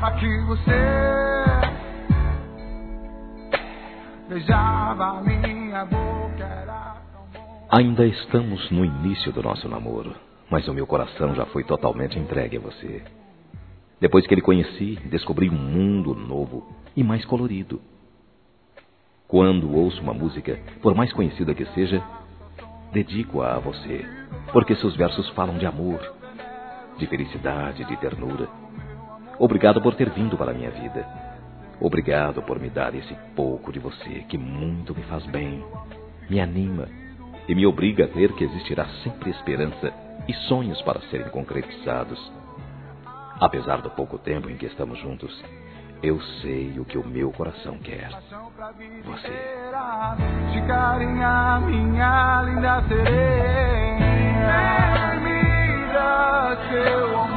Achava que você beijava minha boca, era tão bom. Ainda estamos no início do nosso namoro, mas o meu coração já foi totalmente entregue a você. Depois que lhe conheci, descobri um mundo novo e mais colorido. Quando ouço uma música, por mais conhecida que seja, dedico-a a você, porque seus versos falam de amor, de felicidade, de ternura. Obrigado por ter vindo para a minha vida. Obrigado por me dar esse pouco de você que muito me faz bem, me anima e me obriga a crer que existirá sempre esperança e sonhos para serem concretizados. Apesar do pouco tempo em que estamos juntos, eu sei o que o meu coração quer. Você. De carinha, minha linda sereia, me dá seu amor.